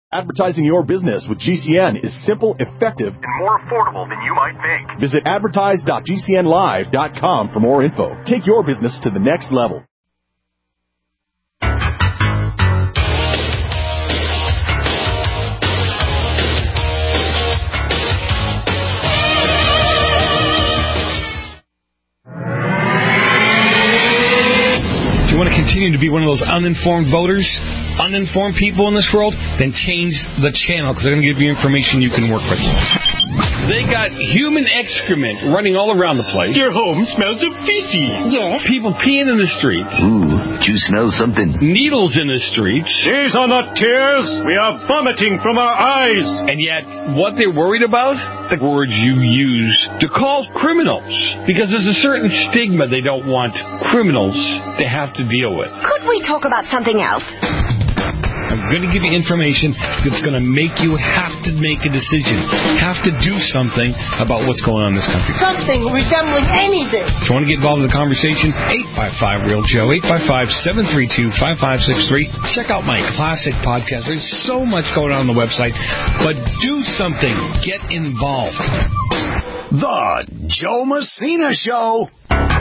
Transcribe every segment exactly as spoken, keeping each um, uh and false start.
Advertising your business with G C N is simple, effective, and more affordable than you might think. Visit advertise dot g c n live dot com for more info. Take your business to the next level. Do you want to continue to be one of those uninformed voters, uninformed people in this world? Then change the channel, because they're going to give you information you can work with. They got human excrement running all around the place. Your home smells of feces. Yes. People peeing in the streets. Ooh, do you smell something? Needles in the streets. These are not tears. We are vomiting from our eyes. And yet, what they're worried about? The words you use to call criminals. Because there's a certain stigma they don't want criminals to have to deal with. Could we talk about something else? I'm going to give you information that's going to make you have to make a decision, have to do something about what's going on in this country. Something resembling anything. If you want to get involved in the conversation, eight five five, real Joe, eight five five, seven three two, five five six three. Check out my classic podcast. There's so much going on on the website, but do something. Get involved. The Joe Messina Show.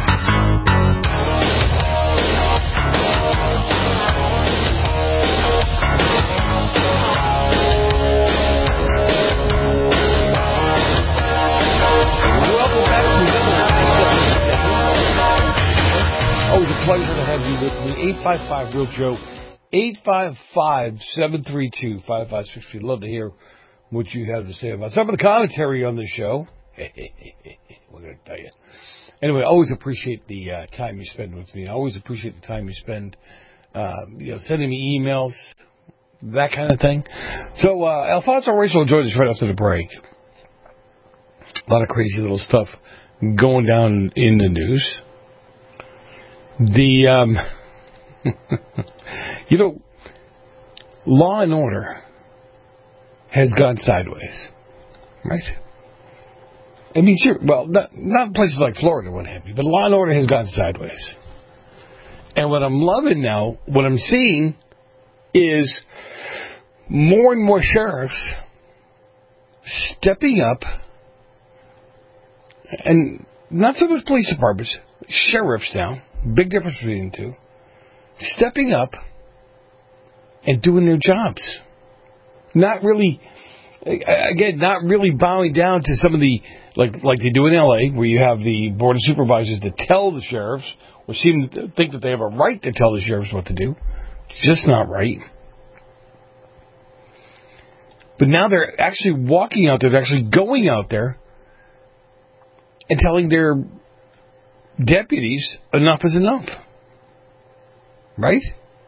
Always a pleasure to have you with me. eight five five, real Joe. eight five five, seven three two, five five six three. Love to hear what you have to say about some of the commentary on the show. We're going to tell you. Anyway, I always appreciate the uh, time you spend with me. I always appreciate the time you spend uh, you know, sending me emails, that kind of thing. So, uh, Alfonso Rachel joined us right after the break. A lot of crazy little stuff going down in the news. The, um, you know, law and order has gone sideways, right? I mean, sure, well, not, not places like Florida, what have you, but law and order has gone sideways. And what I'm loving now, what I'm seeing is more and more sheriffs stepping up, and not so much police departments, sheriffs now. Big difference between the two. Stepping up and doing their jobs. Not really, again, not really bowing down to some of the, like like they do in L A, where you have the board of supervisors that tell the sheriffs, or seem to think that they have a right to tell the sheriffs what to do. It's just not right. But now they're actually walking out there, they're actually going out there and telling their deputies, enough is enough. Right?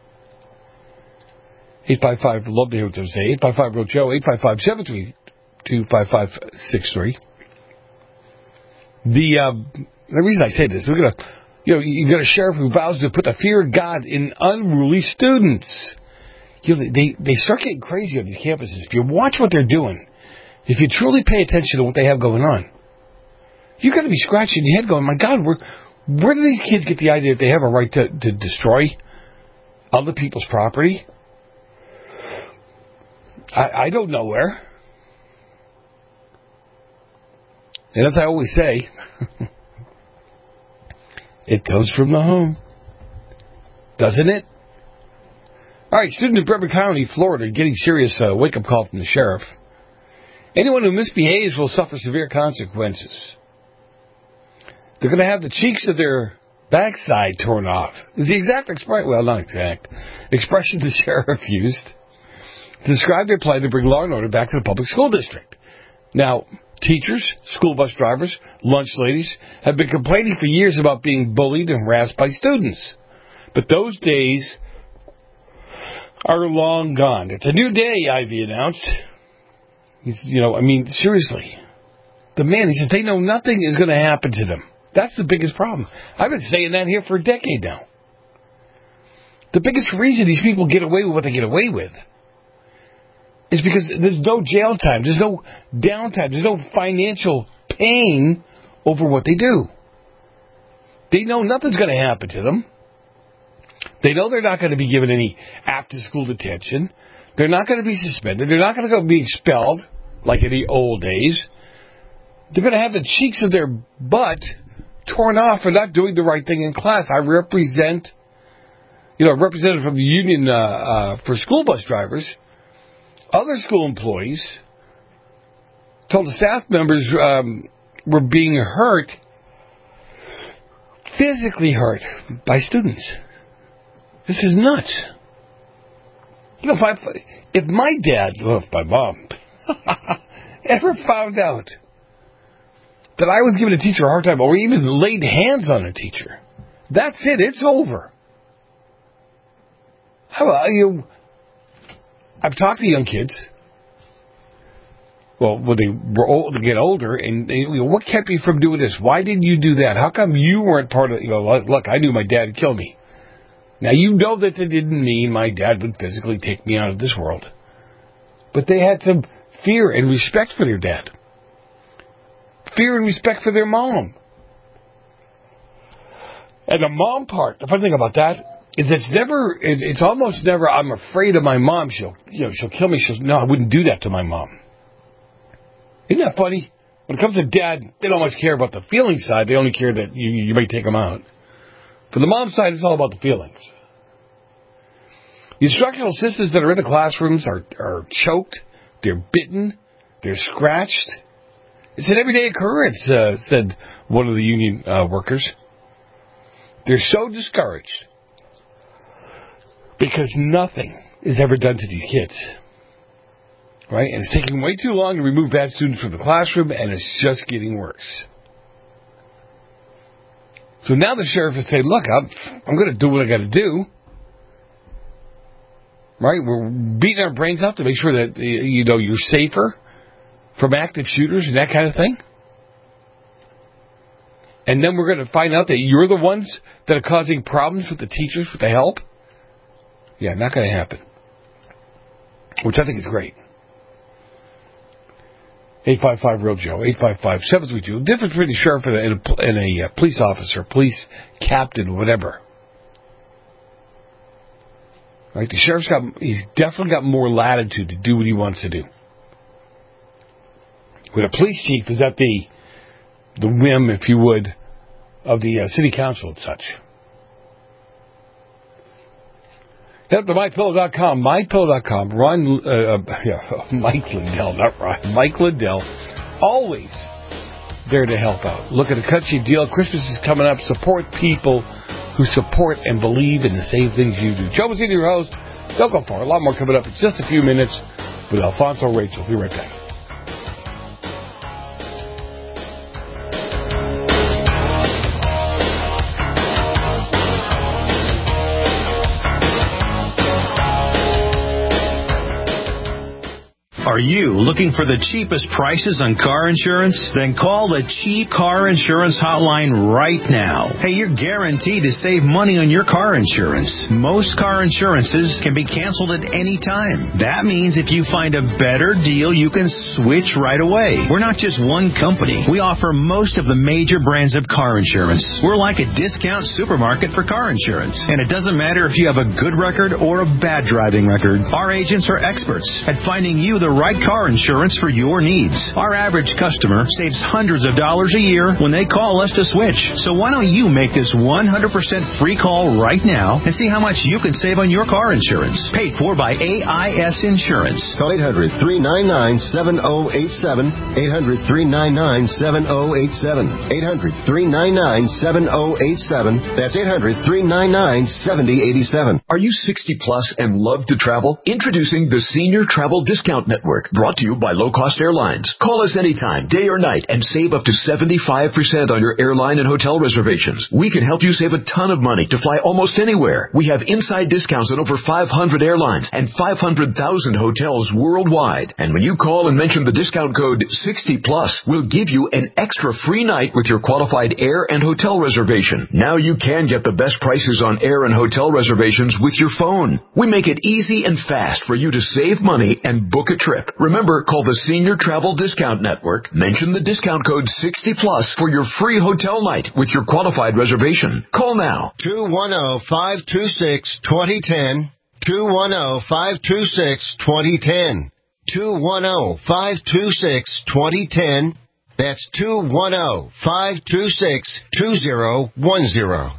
eight five five, love to hear what they say. eight five five, real Joe, eight five five, seven three two, five five six three. The, uh, the reason I say this, we're gonna, you know, you got a sheriff who vows to put the fear of God in unruly students. You know, they, they start getting crazy on these campuses. If you watch what they're doing, if you truly pay attention to what they have going on, you got to be scratching your head going, my God, where, where do these kids get the idea that they have a right to, to destroy other people's property? I, I don't know where. And as I always say, it comes from the home. Doesn't it? All right, student in Bremen County, Florida, getting serious uh, wake-up call from the sheriff. Anyone who misbehaves will suffer severe consequences. They're going to have the cheeks of their backside torn off. Is the exact expression, well, not exact, expression the sheriff used to describe their plan to bring law and order back to the public school district. Now, teachers, school bus drivers, lunch ladies have been complaining for years about being bullied and harassed by students. But those days are long gone. It's a new day, Ivy announced. He's, you know, I mean, seriously. The man, he says, they know nothing is going to happen to them. That's the biggest problem. I've been saying that here for a decade now. The biggest reason these people get away with what they get away with is because there's no jail time. There's no downtime. There's no financial pain over what they do. They know nothing's going to happen to them. They know they're not going to be given any after-school detention. They're not going to be suspended. They're not going to go be expelled like in the old days. They're going to have the cheeks of their butt torn off for not doing the right thing in class. I represent, you know, a representative from the union uh, uh, for school bus drivers. Other school employees told the staff members um, were being hurt, physically hurt, by students. This is nuts. You know, if, I, if my dad, well, if my mom, ever found out that I was giving a teacher a hard time or even laid hands on a teacher, that's it. It's over. I, you, I've talked to young kids. Well, when they were old, to get older, and they, you know, what kept you from doing this? Why didn't you do that? How come you weren't part of? You know, look, I knew my dad would kill me. Now you know that that didn't mean my dad would physically take me out of this world, but they had some fear and respect for their dad, fear and respect for their mom. And the mom part, the funny thing about that is it's never, it, it's almost never. I'm afraid of my mom. She'll, you know, she'll kill me. She'll, no, I wouldn't do that to my mom. Isn't that funny? When it comes to dad, they don't much care about the feeling side. They only care that you, you may take them out. For the mom side, it's all about the feelings. The instructional assistants that are in the classrooms are, are choked, they're bitten, they're scratched. It's an everyday occurrence, uh, said one of the union uh, workers. They're so discouraged because nothing is ever done to these kids. Right? And it's taking way too long to remove bad students from the classroom, and it's just getting worse. So now the sheriff is saying, look, I'm, I'm going to do what I got to do. Right? We're beating our brains out to make sure that, you know, you're safer from active shooters and that kind of thing. And then we're going to find out that you're the ones that are causing problems with the teachers, with the help. Yeah, not going to happen. Which I think is great. eight five five real Joe, eight five five, seven three two. The difference between a sheriff and a, and a, and a uh, police officer, police captain, whatever. Right? The sheriff's got, he's definitely got more latitude to do what he wants to do. With a police chief is at the, the whim, if you would, of the uh, city council and such. Head up to my pillow dot com, my pillow dot com. Ron, uh, uh, yeah, Mike Lindell, not Ron. Mike Lindell, always there to help out. Look at a cut sheet deal. Christmas is coming up. Support people who support and believe in the same things you do. Joe Massina, your host. Don't go far. A lot more coming up in just a few minutes with Alfonso Rachel. Be right back. Are you looking for the cheapest prices on car insurance? Then call the Cheap Car Insurance Hotline right now. Hey, you're guaranteed to save money on your car insurance. Most car insurances can be canceled at any time. That means if you find a better deal, you can switch right away. We're not just one company. We offer most of the major brands of car insurance. We're like a discount supermarket for car insurance. And it doesn't matter if you have a good record or a bad driving record. Our agents are experts at finding you the right car insurance for your needs. Our average customer saves hundreds of dollars a year when they call us to switch. So why don't you make this one hundred percent free call right now and see how much you can save on your car insurance. Paid for by A I S Insurance. Call eight hundred, three nine nine, seven oh eight seven. eight hundred, three nine nine, seven oh eight seven. eight hundred, three nine nine, seven oh eight seven. That's eight hundred, three nine nine, seven oh eight seven. Are you sixty plus and love to travel? Introducing the Senior Travel Discount Network. Brought to you by Low Cost Airlines. Call us anytime, day or night, and save up to seventy-five percent on your airline and hotel reservations. We can help you save a ton of money to fly almost anywhere. We have inside discounts on over five hundred airlines and five hundred thousand hotels worldwide. And when you call and mention the discount code sixty plus, we'll give you an extra free night with your qualified air and hotel reservation. Now you can get the best prices on air and hotel reservations with your phone. We make it easy and fast for you to save money and book a trip. Remember, call the Senior Travel Discount Network. Mention the discount code sixty plus for your free hotel night with your qualified reservation. Call now. two one zero, five two six, two zero one zero. two one zero, five two six, two zero one zero. two one zero, five two six, two zero one zero. That's two one zero, five two six, two zero one zero.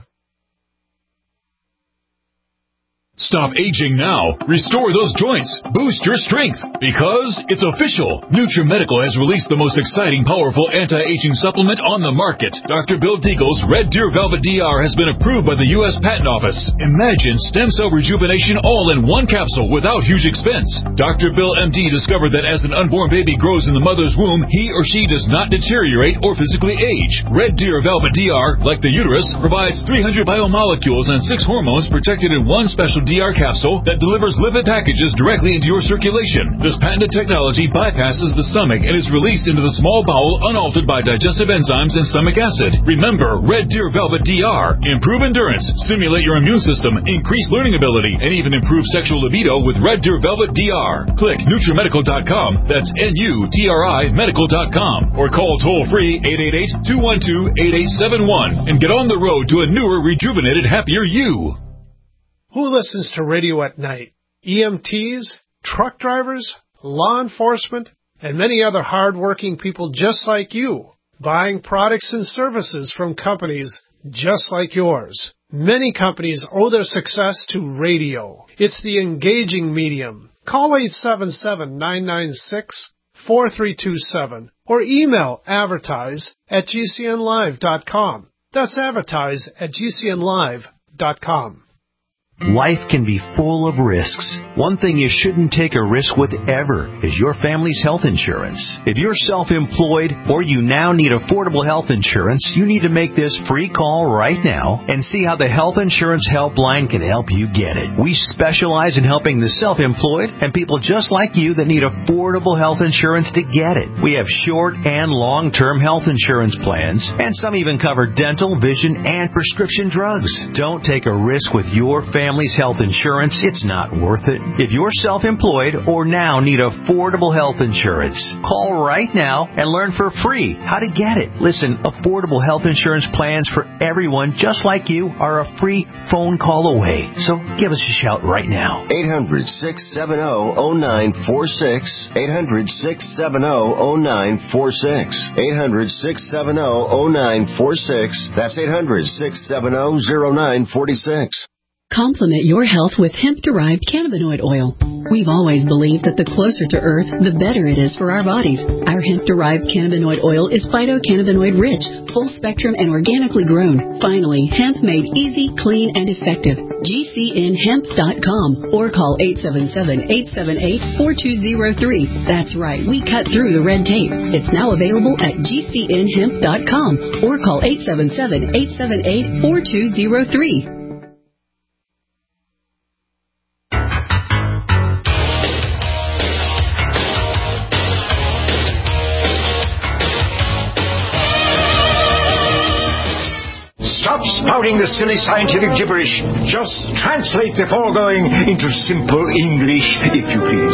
Stop aging now. Restore those joints. Boost your strength. Because it's official. NutriMedical has released the most exciting, powerful anti-aging supplement on the market. Doctor Bill Deagle's Red Deer Velvet D R has been approved by the U S Patent Office. Imagine stem cell rejuvenation all in one capsule without huge expense. Doctor Bill M D discovered that as an unborn baby grows in the mother's womb, he or she does not deteriorate or physically age. Red Deer Velvet D R, like the uterus, provides three hundred biomolecules and six hormones protected in one special D R capsule that delivers lipid packages directly into your circulation. This patented technology bypasses the stomach and is released into the small bowel unaltered by digestive enzymes and stomach acid. Remember, Red Deer Velvet D R. Improve endurance, stimulate your immune system, increase learning ability, and even improve sexual libido with Red Deer Velvet D R. Click NutriMedical dot com, that's N U T R I medical dot com, or call toll-free eight eight eight, two one two, eight eight seven one and get on the road to a newer, rejuvenated, happier you. Who listens to radio at night? E M Ts, truck drivers, law enforcement, and many other hard-working people just like you, buying products and services from companies just like yours. Many companies owe their success to radio. It's the engaging medium. Call eight seven seven, nine nine six, four three two seven or email advertise at G C N live dot com. That's advertise at G C N live dot com. Life can be full of risks. One thing you shouldn't take a risk with ever is your family's health insurance. If you're self-employed or you now need affordable health insurance, you need to make this free call right now and see how the Health Insurance Helpline can help you get it. We specialize in helping the self-employed and people just like you that need affordable health insurance to get it. We have short and long-term health insurance plans, and some even cover dental, vision, and prescription drugs. Don't take a risk with your family. Family's health insurance, it's not worth it. If you're self-employed or now need affordable health insurance, call right now and learn for free how to get it. Listen, affordable health insurance plans for everyone just like you are a free phone call away. So give us a shout right now. eight hundred, six seven zero, zero nine four six. eight hundred, six seven zero, zero nine four six. eight hundred, six seven zero, zero nine four six. That's eight hundred, six seven zero, zero nine four six. Complement your health with hemp-derived cannabinoid oil. We've always believed that the closer to Earth, the better it is for our bodies. Our hemp-derived cannabinoid oil is phytocannabinoid-rich, full-spectrum, and organically grown. Finally, hemp made easy, clean, and effective. G C N hemp dot com or call eight seven seven, eight seven eight, four two zero three. That's right, we cut through the red tape. It's now available at G C N hemp dot com or call eight seven seven, eight seven eight, four two zero three. Stop spouting the silly scientific gibberish. Just translate the foregoing into simple English, if you please.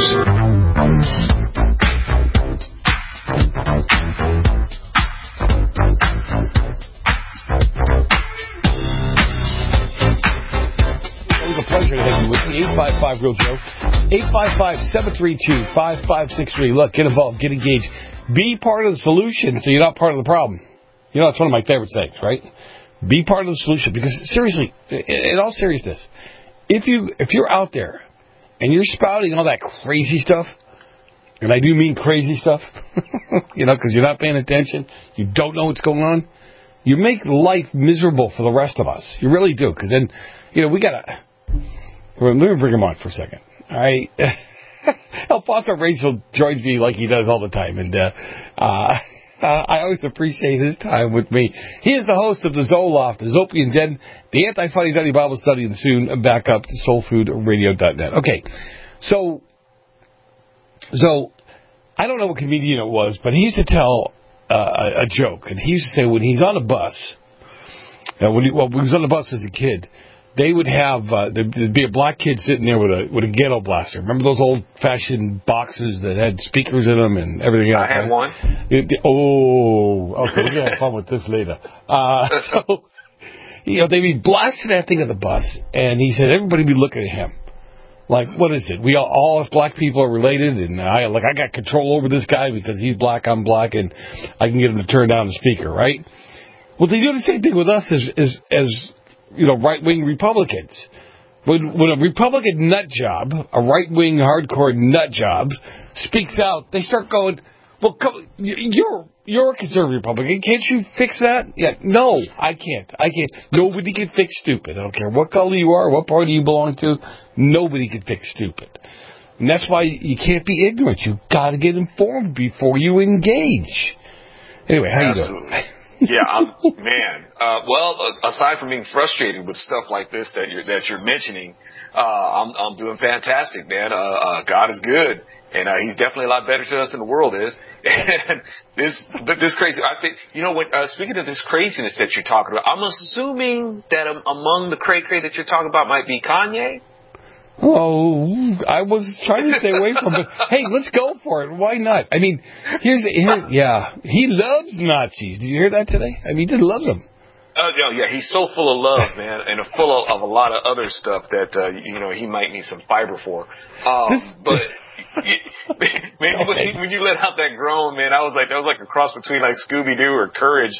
Always a pleasure to have you with me. eight five five Real Joe. eight five five, seven three two, five five six three. Look, get involved, get engaged. Be part of the solution so you're not part of the problem. You know, it's one of my favorite sayings, right? Be part of the solution, because seriously, in all seriousness, if you if you're out there and you're spouting all that crazy stuff, and I do mean crazy stuff, you know, because you're not paying attention, you don't know what's going on, you make life miserable for the rest of us. You really do, because then, you know, we gotta. Let me bring him on for a second. All right, Alfonso Rachel joins me like he does all the time, and uh, uh Uh, I always appreciate his time with me. He is the host of the Zoloft, the Zopie and Den, the Anti-Funny Duddy Bible Study, and soon back up to soul food radio dot net. Okay, so, so I don't know what comedian it was, but he used to tell uh, a, a joke, and he used to say when he's on a bus, uh, when, he, well, when he was on the bus as a kid, they would have uh, there'd, there'd be a black kid sitting there with a with a ghetto blaster. Remember those old-fashioned boxes that had speakers in them and everything else? I have one. It, oh, okay, we're gonna have fun with this later. Uh, so, you know, they'd be blasting that thing on the bus, and he said everybody would be looking at him, Like, what is it? We all, all us black people are related, and I like I got control over this guy because he's black, I'm black, and I can get him to turn down the speaker, right? Well, they do the same thing with us as as, as you know, right-wing Republicans. When when a Republican nut job, a right-wing hardcore nut job, speaks out, they start going, "Well, come, you're you're a conservative Republican. Can't you fix that?" Yeah, no, I can't. I can't. Nobody can fix stupid. I don't care what color you are, what party you belong to. Nobody can fix stupid. And that's why you can't be ignorant. You've got to get informed before you engage. Anyway, how Absolutely. you doing? yeah, I'm, man. Uh, well, aside from being frustrated with stuff like this that you're that you're mentioning, uh, I'm I'm doing fantastic, man. Uh, uh, God is good, and uh, He's definitely a lot better to us than the world is. And this, but this crazy. I think you know when uh, speaking of this craziness that you're talking about, I'm assuming that um, among the cray cray that you're talking about might be Kanye. Oh, I was trying to stay away from it. Hey, let's go for it. Why not? I mean, here's, here's yeah, he loves Nazis. Did you hear that today? I mean, he just loves them. Oh, yeah, yeah, he's so full of love, man, and full of, of a lot of other stuff that, uh, you know, he might need some fiber for. Um, but, man, when, he, when you let out that groan, man, I was like, that was like a cross between like Scooby-Doo or Courage.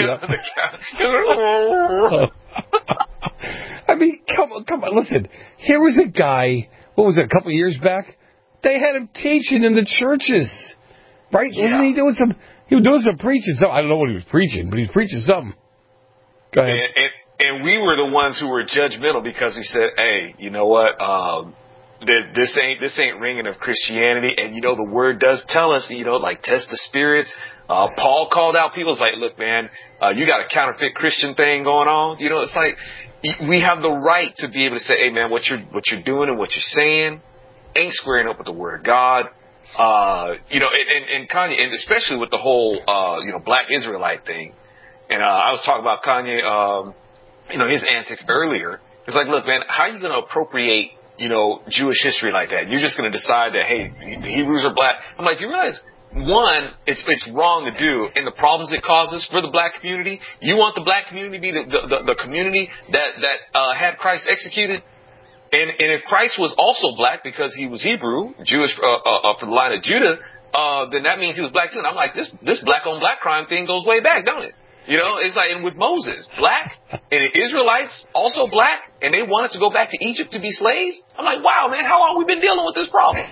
I mean, come on, come on, listen. Here was a guy, what was it, a couple of years back? They had him teaching in the churches, right? Yeah. Wasn't he doing some, he was doing some preaching. So I don't know what he was preaching, but he was preaching something. Go ahead. And, and, and we were the ones who were judgmental because we said, hey, you know what, um, this ain't, this ain't ringing of Christianity. And, you know, the word does tell us, you know, like test the spirits. Uh, Paul called out people. It's like, look, man, uh, you got a counterfeit Christian thing going on. You know, it's like we have the right to be able to say, hey, man, what you're, what you're doing and what you're saying ain't squaring up with the word of God. Uh, you know, and, and, and Kanye, and especially with the whole, uh, you know, black Israelite thing. And, uh, I was talking about Kanye, um, you know, his antics earlier. It's like, look, man, how are you going to appropriate, you know, Jewish history like that? You're just going to decide that, hey, the Hebrews are black. I'm like, do you realize, one, it's it's wrong to do, and the problems it causes for the black community? You want the black community to be the, the, the community that, that uh, had Christ executed? And, and if Christ was also black because he was Hebrew, Jewish uh, uh, from the line of Judah, uh, then that means he was black too. And I'm like, this this black-on-black crime thing goes way back, don't it? You know, it's like, and with Moses, black, and the Israelites also black, and they wanted to go back to Egypt to be slaves. I'm like, wow, man, how long have we been dealing with this problem?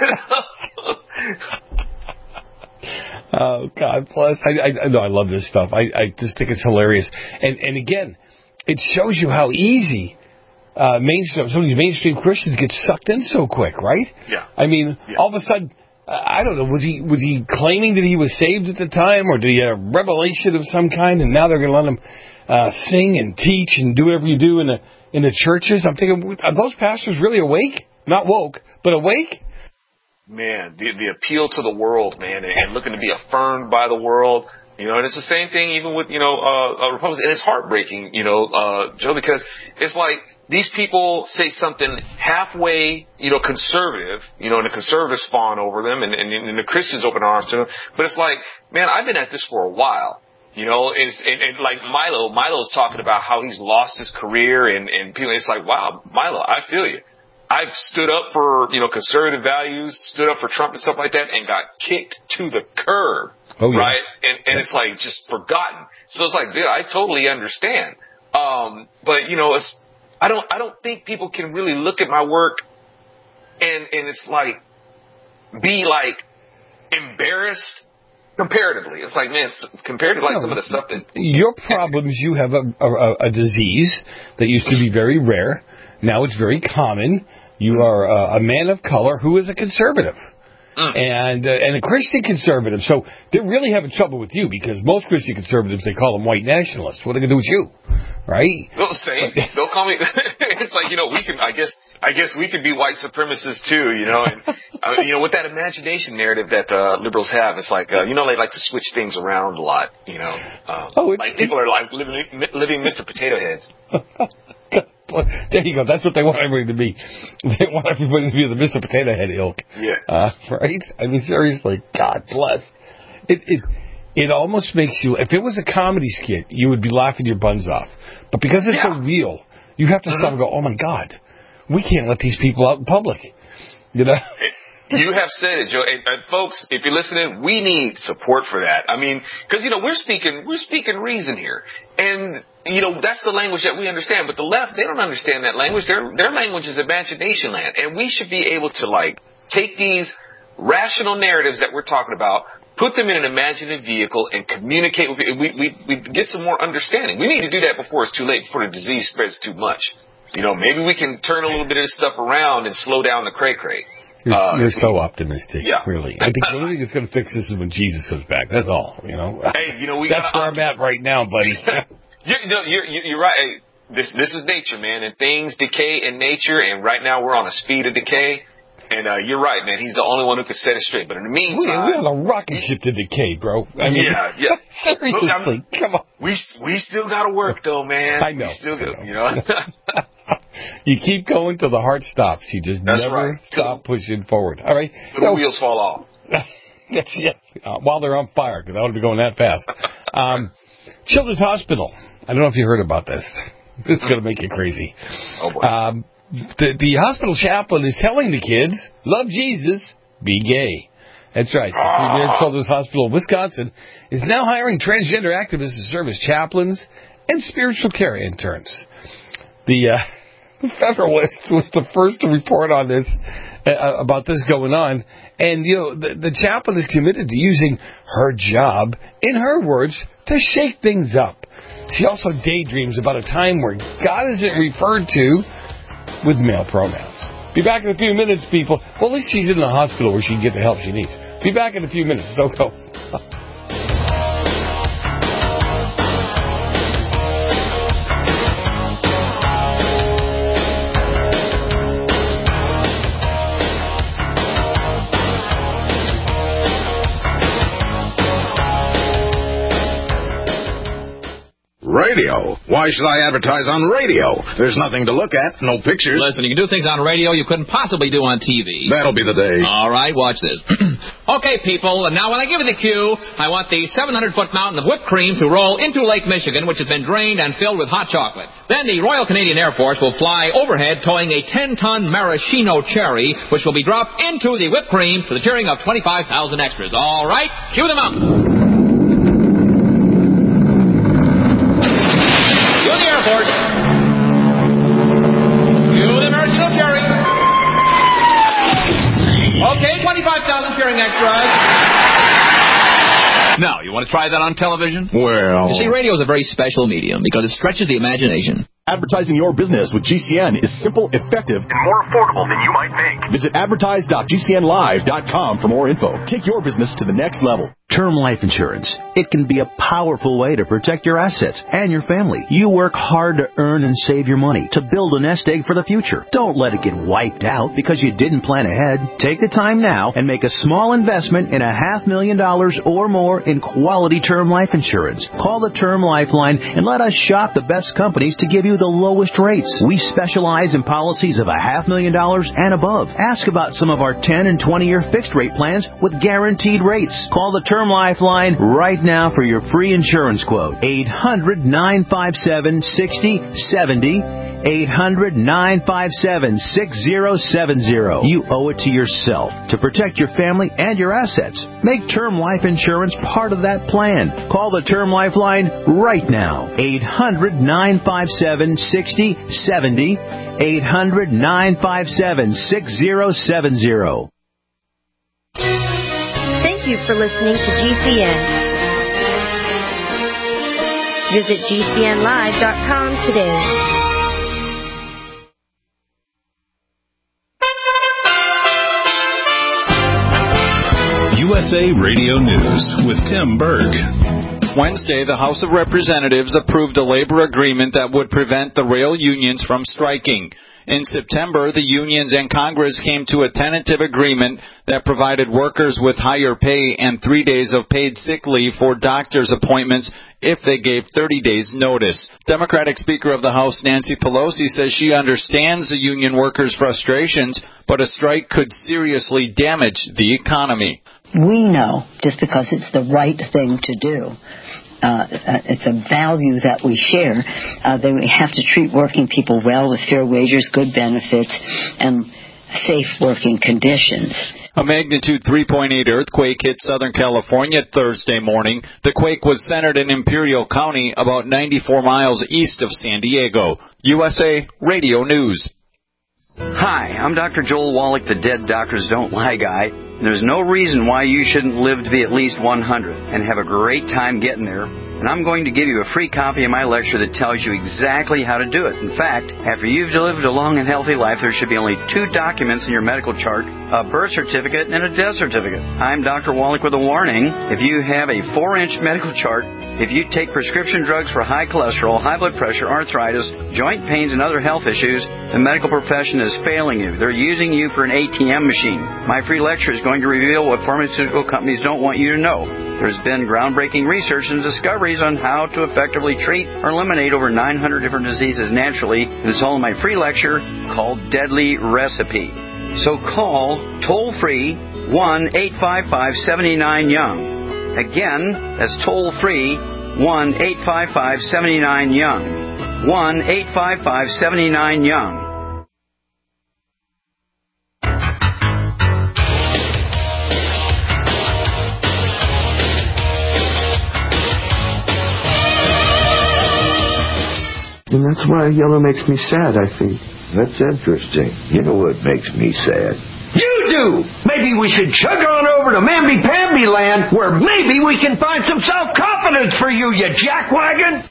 Oh, God bless. I, I, I, no, I love this stuff. I, I just think it's hilarious. And, and again, it shows you how easy uh, mainstream, some of these mainstream Christians get sucked in so quick, right? Yeah. I mean, yeah. all of a sudden, I don't know, was he was he claiming that he was saved at the time, or did he have a revelation of some kind, and now they're going to let him uh, sing and teach and do whatever you do in the in the churches? I'm thinking, are those pastors really awake? Not woke, but awake? Man, the the appeal to the world, man, and, and looking to be affirmed by the world. You know, and it's the same thing even with, you know, uh, uh, Republicans. And it's heartbreaking, you know, uh, Joe, because it's like, these people say something halfway, you know, conservative, you know, and the conservatives fawn over them, and, and, and the Christians open arms to them. But it's like, man, I've been at this for a while. You know, it's, and, and like Milo, Milo's talking about how he's lost his career, and, and people, it's like, wow, Milo, I feel you. I've stood up for, you know, conservative values, stood up for Trump and stuff like that, and got kicked to the curb. Oh, yeah. Right? And, and it's like just forgotten. So it's like, dude, I totally understand. Um, but, you know, it's, I don't, I don't think people can really look at my work and, and it's like, be like embarrassed comparatively. It's like, man, it's compared to like no, some of the stuff that. Your problem is you have a, a, a disease that used to be very rare. Now it's very common. You are a, a man of color who is a conservative. Mm. And uh, and a Christian conservative. So they're really having trouble with you, because most Christian conservatives, they call them white nationalists. What are they going to do with you? Right? They'll say, they'll call me, it's like, you know, we can, I guess, I guess we could be white supremacists too, you know, and, uh, you know, with that imagination narrative that, uh, liberals have, it's like, uh, you know, they like to switch things around a lot, you know, um, oh, it, like people it, are like living, living Mister Potato Heads. There you go. That's what they want everybody to be. They want everybody to be the Mister Potato Head ilk. Yeah. Uh, right? I mean, seriously, God bless. It, it, it almost makes you, if it was a comedy skit, you would be laughing your buns off. But because it's yeah. so real, you have to stop and go, oh my God, we can't let these people out in public. You know? You have said it, Joe. And, and folks, if you're listening, we need support for that. I mean, because, you know, we're speaking, we're speaking reason here. And, you know, that's the language that we understand. But the left, they don't understand that language. Their, their language is imagination land. And we should be able to, like, take these rational narratives that we're talking about, put them in an imaginative vehicle, and communicate with we, we, we get some more understanding. We need to do that before it's too late, before the disease spreads too much. You know, maybe we can turn a little bit of this stuff around and slow down the cray-cray. You're, Uh, you're so optimistic, yeah. really. I think the only thing that's going to fix this is when Jesus comes back. That's all, you know. Hey, you know, we That's gotta, where I'm at right now, buddy. you're, you know, you're, you're right. Hey, this this is nature, man, and things decay in nature, and right now we're on a speed of decay. And uh, you're right, man. He's the only one who can set it straight. But in the meantime, we're on a rocket ship to decay, bro. I mean, yeah, yeah. Seriously, Look, I mean, come on. We we still got to work, though, man. I know. We still got, I you know. You keep going till the heart stops. You just That's never right. stop pushing forward. All right. Till the wheels fall off. Yes, yeah. Uh, while they're on fire, because I want to be going that fast. Um, Children's Hospital. I don't know if you heard about this. This is going to make you crazy. Oh, boy. Um, the, the hospital chaplain is telling the kids, love Jesus, be gay. That's right. The Premier Children's Hospital of Wisconsin is now hiring transgender activists to serve as chaplains and spiritual care interns. The uh, Federalist was the first to report on this, uh, about this going on. And, you know, the, the chaplain is committed to using her job, in her words, to shake things up. She also daydreams about a time where God isn't referred to with male pronouns. Be back in a few minutes, people. Well, at least she's in the hospital where she can get the help she needs. Be back in a few minutes. Don't go. Radio? Why should I advertise on radio? There's nothing to look at, no pictures. Listen, you can do things on radio you couldn't possibly do on T V. That'll be the day. All right, watch this. Okay, people, and now when I give you the cue, I want the seven hundred foot mountain of whipped cream to roll into Lake Michigan, which has been drained and filled with hot chocolate. Then the Royal Canadian Air Force will fly overhead towing a ten ton maraschino cherry, which will be dropped into the whipped cream to the cheering of twenty-five thousand extras. All right, cue the mountain. Okay, twenty-five thousand cheering extras. Now, you want to try that on television? Well... You see, radio is a very special medium because it stretches the imagination. Advertising your business with G C N is simple, effective, and more affordable than you might think. Visit advertise dot G C N live dot com for more info. Take your business to the next level. Term life insurance. It can be a powerful way to protect your assets and your family. You work hard to earn and save your money to build a nest egg for the future. Don't let it get wiped out because you didn't plan ahead. Take the time now and make a small investment in a half million dollars or more in quality term life insurance. Call the Term Lifeline and let us shop the best companies to give you the lowest rates. We specialize in policies of a half million dollars and above. Ask about some of our ten and twenty year fixed rate plans with guaranteed rates. Call the Term Lifeline right now for your free insurance quote. eight hundred, nine five seven, six zero seven zero. eight hundred, nine five seven, six zero seven zero. You owe it to yourself to protect your family and your assets. Make term life insurance part of that plan. Call the Term Lifeline right now. eight hundred, nine five seven, six zero seven zero. eight hundred, nine five seven, six zero seven zero. Thank you for listening to G C N. Visit G C N live dot com today. U S A Radio News with Tim Berg. Wednesday, the House of Representatives approved a labor agreement that would prevent the rail unions from striking. In September, the unions and Congress came to a tentative agreement that provided workers with higher pay and three days of paid sick leave for doctor's appointments if they gave thirty days notice. Democratic Speaker of the House Nancy Pelosi says she understands the union workers' frustrations, but a strike could seriously damage the economy. We know, just because it's the right thing to do, Uh, it's a value that we share. Uh, that we have to treat working people well with fair wages, good benefits, and safe working conditions. A magnitude three point eight earthquake hit Southern California Thursday morning. The quake was centered in Imperial County, about ninety-four miles east of San Diego. U S A Radio News. Hi, I'm Doctor Joel Wallach, the Dead Doctors Don't Lie guy. There's no reason why you shouldn't live to be at least one hundred and have a great time getting there. And I'm going to give you a free copy of my lecture that tells you exactly how to do it. In fact, after you've lived a long and healthy life, there should be only two documents in your medical chart, a birth certificate and a death certificate. I'm Doctor Wallach with a warning. If you have a four-inch medical chart, if you take prescription drugs for high cholesterol, high blood pressure, arthritis, joint pains, and other health issues, the medical profession is failing you. They're using you for an A T M machine. My free lecture is going to reveal what pharmaceutical companies don't want you to know. There's been groundbreaking research and discoveries on how to effectively treat or eliminate over nine hundred different diseases naturally. It's all in my free lecture called Deadly Recipe. So call toll-free one eight five five, seven nine, young. Again, that's toll-free one eight five five, seven nine, young. one eight five five, seven nine, young. And that's why yellow makes me sad, I think. That's interesting. You know what makes me sad? You do! Maybe we should chug on over to Mamby-Pamby land, where maybe we can find some self-confidence for you, you jackwagon!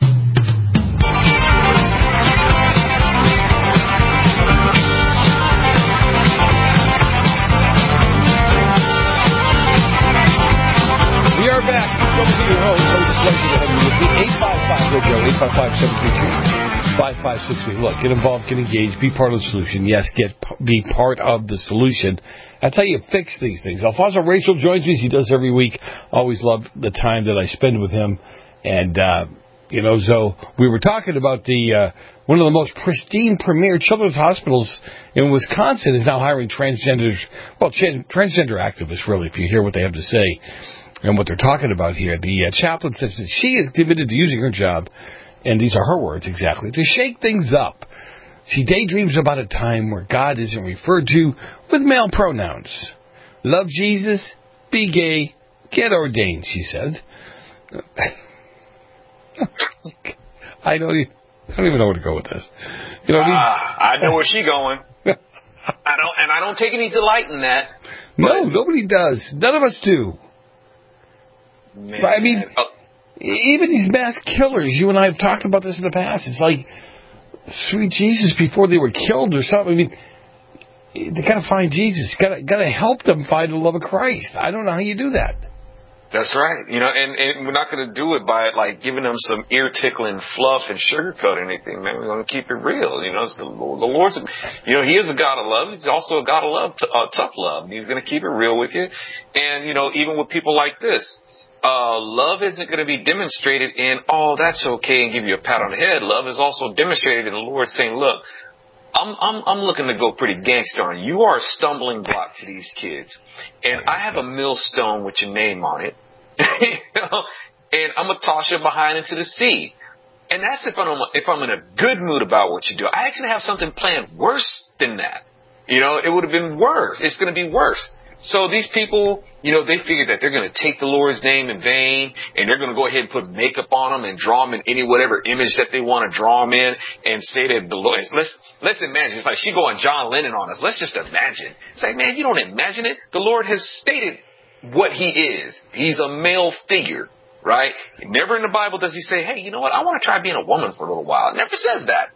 We are back. Trouble to your home. Always a pleasure to have you with me. eight five five radio, eight five five, seven three two, five five six three. Look, get involved, get engaged, be part of the solution. Yes, get be part of the solution. That's how you fix these things. Alfonso Rachel joins me, as he does every week. Always love the time that I spend with him. And, uh, you know, so we were talking about the uh, one of the most pristine premier children's hospitals in Wisconsin is now hiring transgenders, well, transgender activists, really, if you hear what they have to say. And what they're talking about here, the uh, chaplain says that she is committed to using her job, and these are her words exactly, to shake things up. She daydreams about a time where God isn't referred to with male pronouns. Love Jesus, be gay, get ordained, she said. I don't, even, I don't even know where to go with this. You know, uh, I know where she's going. I don't, and I don't take any delight in that. No, nobody does. None of us do. Man. I mean, even these mass killers, you and I have talked about this in the past. It's like, sweet Jesus, before they were killed or something. I mean, they got to find Jesus. Got to got to help them find the love of Christ. I don't know how you do that. That's right. You know, and, and we're not going to do it by like giving them some ear tickling fluff and sugarcoat anything, man. We're going to keep it real. You know, it's the, the Lord's, you know, He is a God of love. He's also a God of love, uh, tough love. He's going to keep it real with you. And, you know, even with people like this, Uh, love isn't going to be demonstrated in, oh, that's okay, and give you a pat on the head. Love is also demonstrated in the Lord saying, look, I'm, I'm, I'm looking to go pretty gangster on you. You are a stumbling block to these kids. And I have a millstone with your name on it. you know, and I'm going to toss you behind into the sea. And that's if I'm, if I'm in a good mood about what you do. I actually have something planned worse than that. You know, it would have been worse. It's going to be worse. So these people, you know, they figure that they're going to take the Lord's name in vain, and they're going to go ahead and put makeup on them and draw them in any whatever image that they want to draw them in, and say that the Lord. Let's let's imagine. It's like she going John Lennon on us. Let's just imagine. It's like, man, you don't imagine it. The Lord has stated what He is. He's a male figure, right? Never in the Bible does He say, hey, you know what? I want to try being a woman for a little while. It never says that.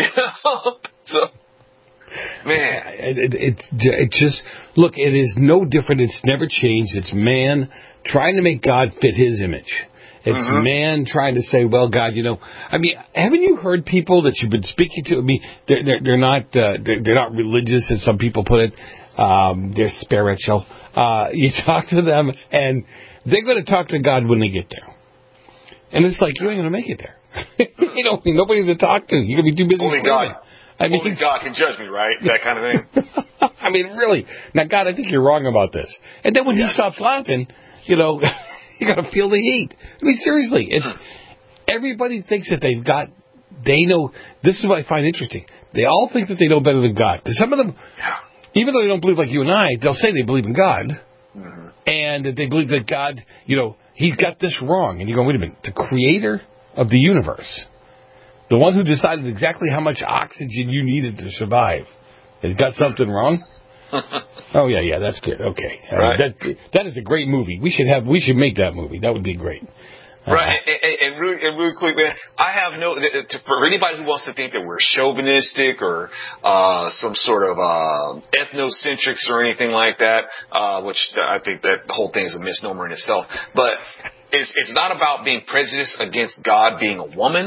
so. Man, it, it, it, it just, look, it is no different. It's never changed. It's man trying to make God fit his image. It's mm-hmm. man trying to say, well, God, you know, I mean, haven't you heard people that you've been speaking to? I mean, they're, they're, they're not, uh, they're, they're not religious, as some people put it. Um, they're spiritual. Uh, you talk to them and they're going to talk to God when they get there. And it's like, you ain't going to make it there. you know, nobody to talk to. You're going to be too busy. Only God. I mean, Only God can judge me, right? That kind of thing. I mean, really. Now, God, I think you're wrong about this. And then when yeah. he stops laughing, you know, You got to feel the heat. I mean, seriously, it's, everybody thinks that they've got, they know, this is what I find interesting. They all think that they know better than God. Some of them, even though they don't believe like you and I, they'll say they believe in God, mm-hmm. and that they believe that God, you know, he's got this wrong. And you go, wait a minute, the creator of the universe, the one who decided exactly how much oxygen you needed to survive, has got something wrong? Oh, yeah, yeah, that's good. Okay. Right. Uh, that, that is a great movie. We should have, we should make that movie. That would be great. Uh, Right, and, and, and, really, and really quick, man, I have no, to, for anybody who wants to think that we're chauvinistic or uh, some sort of uh, ethnocentrics or anything like that, uh, which I think that whole thing is a misnomer in itself, but it's, it's not about being prejudiced against God being a woman.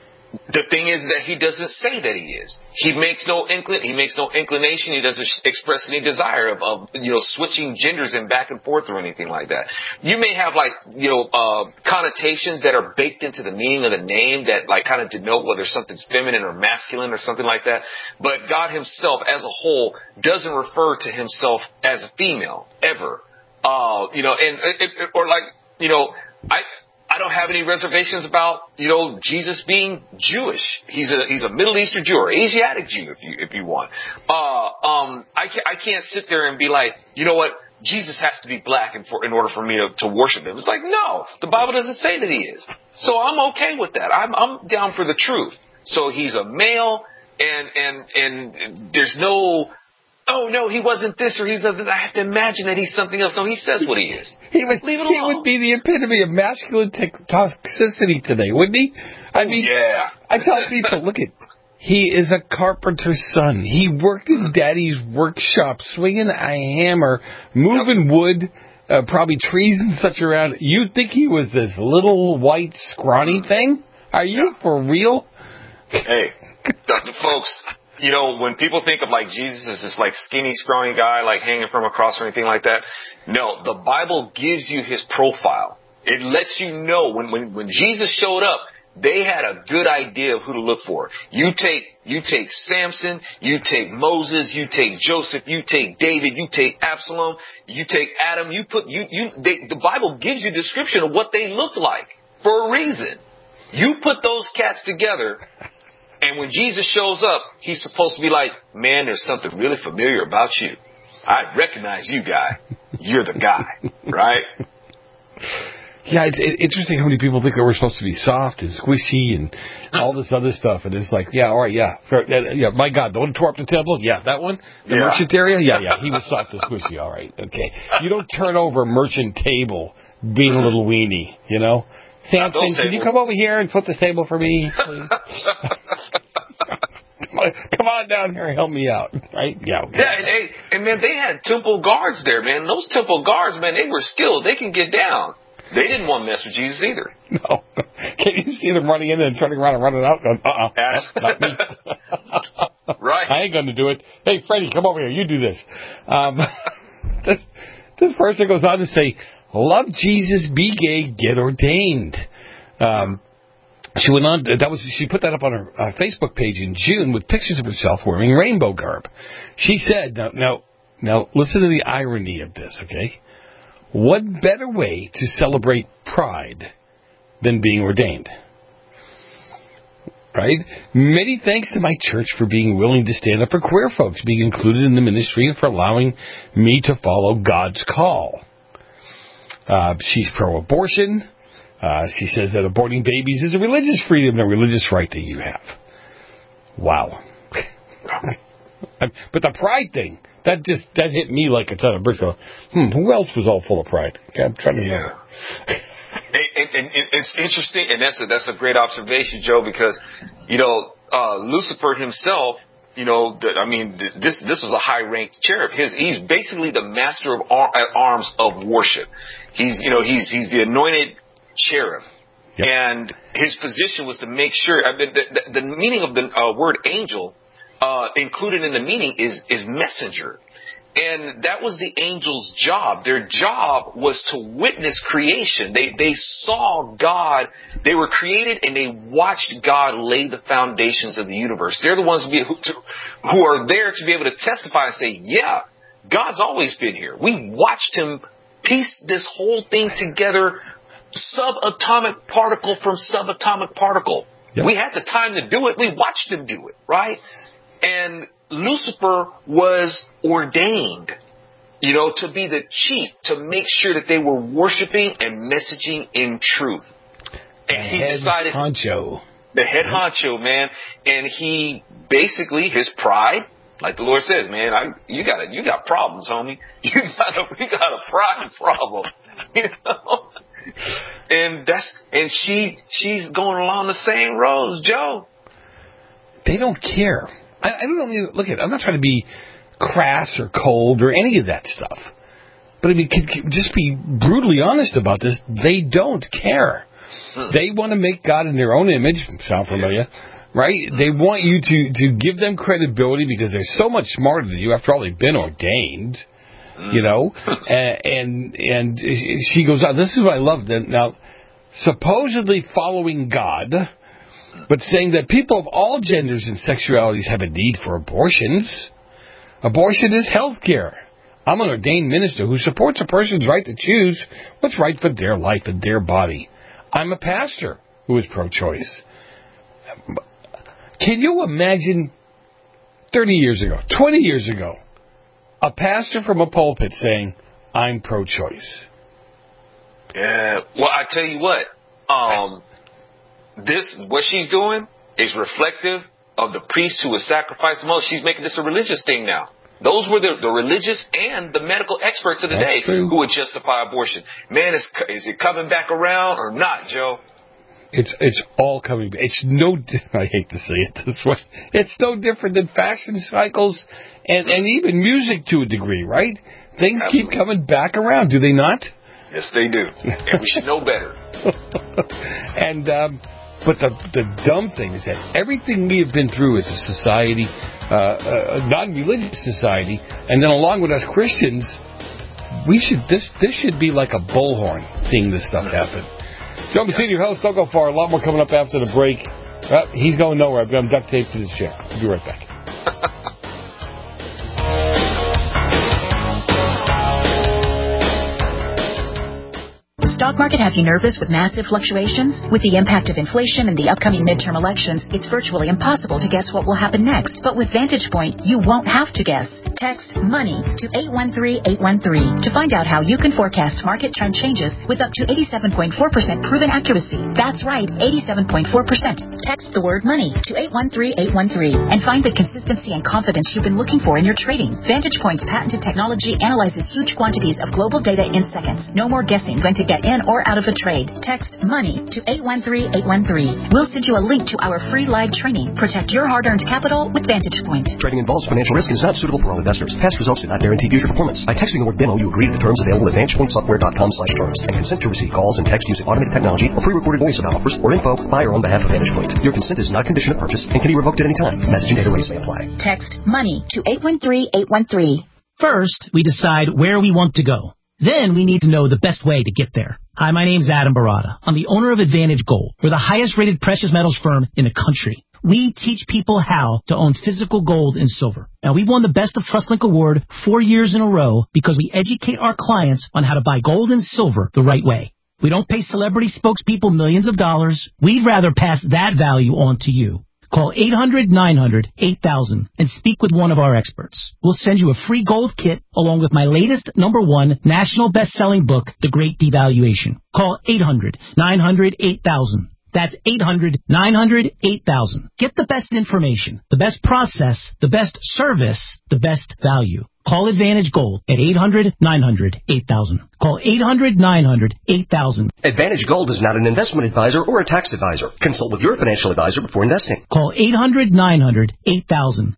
The thing is that he doesn't say that he is. He makes no inclin. He makes no inclination. He doesn't express any desire of, of, you know, switching genders and back and forth or anything like that. You may have like, you know, uh, connotations that are baked into the meaning of the name that like kind of denote whether something's feminine or masculine or something like that. But God himself as a whole doesn't refer to himself as a female ever. Uh, you know, and, or like, you know, I, I don't have any reservations about, you know, Jesus being Jewish. He's a he's a Middle Eastern Jew or Asiatic Jew, if you if you want. Uh, um, I can't, I can't sit there and be like, you know what, Jesus has to be black in, for, in order for me to, to worship him. It's like, no, the Bible doesn't say that he is. So I'm okay with that. I'm I'm down for the truth. So he's a male, and and and there's no, oh, no, he wasn't this or he doesn't. I have to imagine that he's something else. No, he says what he is. He would, Leave it he alone. would be the epitome of masculine t- toxicity today, wouldn't he? I mean, yeah. I tell people, look at, he is a carpenter's son. He worked in daddy's workshop, swinging a hammer, moving wood, uh, probably trees and such around. You'd think he was this little white scrawny thing? Are you for real? Hey, Doctor Folks. You know, when people think of like Jesus as this like skinny, scrawny guy, like hanging from a cross or anything like that, no, the Bible gives you his profile. It lets you know when, when, when Jesus showed up, they had a good idea of who to look for. You take, you take Samson, you take Moses, you take Joseph, you take David, you take Absalom, you take Adam, you put, you, you, they, the Bible gives you a description of what they looked like for a reason. You put those cats together. And when Jesus shows up, he's supposed to be like, man, there's something really familiar about you. I recognize you, guy. You're the guy, right? Yeah, it's, it's interesting how many people think that we're supposed to be soft and squishy and all this other stuff. And it's like, yeah, all right, yeah. Yeah, my God, the one who tore up the temple? Yeah, that one? The yeah. merchant area? Yeah, yeah, he was soft and squishy, all right, okay. You don't turn over a merchant table being a little weenie, you know? Samson, can you come over here and flip this table for me, please? Come on down here and help me out, right? Yeah. Okay. Yeah, and, and, and man, they had temple guards there, man. Those temple guards, man, they were skilled. They can get down. They didn't want to mess with Jesus either. No. Can you see them running in and turning around and running out? Going, uh-uh, not me. Right. I ain't going to do it. Hey, Freddie, come over here. You do this. Um, this, this person goes on to say, love Jesus, be gay, get ordained. Um, she went on. That was she put that up on her uh, Facebook page in June with pictures of herself wearing rainbow garb. She said, "Now, now, now, listen to the irony of this. Okay, what better way to celebrate Pride than being ordained? Right? Many thanks to my church for being willing to stand up for queer folks, being included in the ministry, and for allowing me to follow God's call." Uh, she's pro-abortion. Uh, she says that aborting babies is a religious freedom and a religious right that you have. Wow. But the pride thing, that just that hit me like a ton of bricks. Hmm, who else was all full of pride? I'm trying to remember. And, and, and it's interesting, and that's a, that's a great observation, Joe, because, you know, uh, Lucifer himself, you know, the, I mean, the, this this was a high-ranked cherub. His, he's basically the master of ar- at arms of worship. He's, you know, he's he's the anointed cherub. Yep. And his position was to make sure, I mean, the, the, the meaning of the uh, word angel, uh, included in the meaning is, is messenger. And that was the angel's job. Their job was to witness creation. They, they saw God. They were created and they watched God lay the foundations of the universe. They're the ones who, to, who are there to be able to testify and say, yeah, God's always been here. We watched him pieced this whole thing together, subatomic particle from subatomic particle. Yep. We had the time to do it. We watched him do it, right? And Lucifer was ordained, you know, to be the chief, to make sure that they were worshiping and messaging in truth. And the he head decided, honcho. the head honcho, man, and he basically, his pride, like the Lord says, man, I, you got you got problems, homie. You got a, we got a pride problem, you know. And that's and she she's going along the same roads, Joe. They don't care. I, I don't know. Look at. I'm not trying to be crass or cold or any of that stuff. But I mean, can, can just be brutally honest about this. They don't care. Hmm. They want to make God in their own image. Sound familiar? Yeah. Right? They want you to, to give them credibility because they're so much smarter than you. After all, they've been ordained. Mm. You know? and and she goes on. This is what I love. Now, supposedly following God, but saying that people of all genders and sexualities have a need for abortions. Abortion is health care. I'm an ordained minister who supports a person's right to choose what's right for their life and their body. I'm a pastor who is pro-choice. Can you imagine thirty years ago, twenty years ago, a pastor from a pulpit saying, I'm pro-choice? Yeah. Well, I tell you what, um, this, what she's doing is reflective of the priest who was sacrificed the most. She's making this a religious thing now. Those were the, the religious and the medical experts of the That's day true. who would justify abortion. Man, is is it coming back around or not, Joe? It's it's all coming back. It's no, I hate to say it this way, it's no different than fashion cycles and, and even music to a degree, right? Things Absolutely. keep coming back around, do they not? Yes, they do. And we should know better. and, um, but the the dumb thing is that everything we have been through as a society, uh, a non-religious society, and then along with us Christians, we should this this should be like a bullhorn seeing this stuff happen. Joe Messina, your host. Don't go far. A lot more coming up after the break. Uh, he's going nowhere. I've got him duct taped to his chair. I'll be right back. Stock market have you nervous with massive fluctuations? With the impact of inflation and the upcoming midterm elections, it's virtually impossible to guess what will happen next. But with Vantage Point, you won't have to guess. Text MONEY to eight one three eight one three to find out how you can forecast market trend changes with up to eighty-seven point four percent proven accuracy. That's right, eighty-seven point four percent. Text the word MONEY to eight one three eight one three and find the consistency and confidence you've been looking for in your trading. Vantage Point's patented technology analyzes huge quantities of global data in seconds. No more guessing when to get in or out of a trade. Text MONEY to eight one three eight one three. We'll send you a link to our free live training. Protect your hard-earned capital with Vantage Point. Trading involves financial risk and is not suitable for all investors. Past results do not guarantee future performance. By texting the word demo, you agree to the terms available at vantagepointsoftware.com slash terms and consent to receive calls and text using automated technology or pre-recorded voice about offers or info by or on behalf of Vantage Point. Your consent is not a condition of purchase and can be revoked at any time. Message and data rates may apply. Text MONEY to eight one three eight one three. First, we decide where we want to go. Then we need to know the best way to get there. Hi, my name's Adam Barada. I'm the owner of Advantage Gold. We're the highest rated precious metals firm in the country. We teach people how to own physical gold and silver. Now, we've won the Best of TrustLink Award four years in a row because we educate our clients on how to buy gold and silver the right way. We don't pay celebrity spokespeople millions of dollars. We'd rather pass that value on to you. Call eight hundred nine hundred eight thousand and speak with one of our experts. We'll send you a free gold kit along with my latest number one national best-selling book, The Great Devaluation. Call eight hundred nine hundred eight thousand. That's eight hundred nine hundred eight thousand. Get the best information, the best process, the best service, the best value. Call Advantage Gold at eight hundred nine hundred eight thousand. Call eight hundred nine hundred eight thousand. Advantage Gold is not an investment advisor or a tax advisor. Consult with your financial advisor before investing. Call eight hundred nine hundred eight thousand.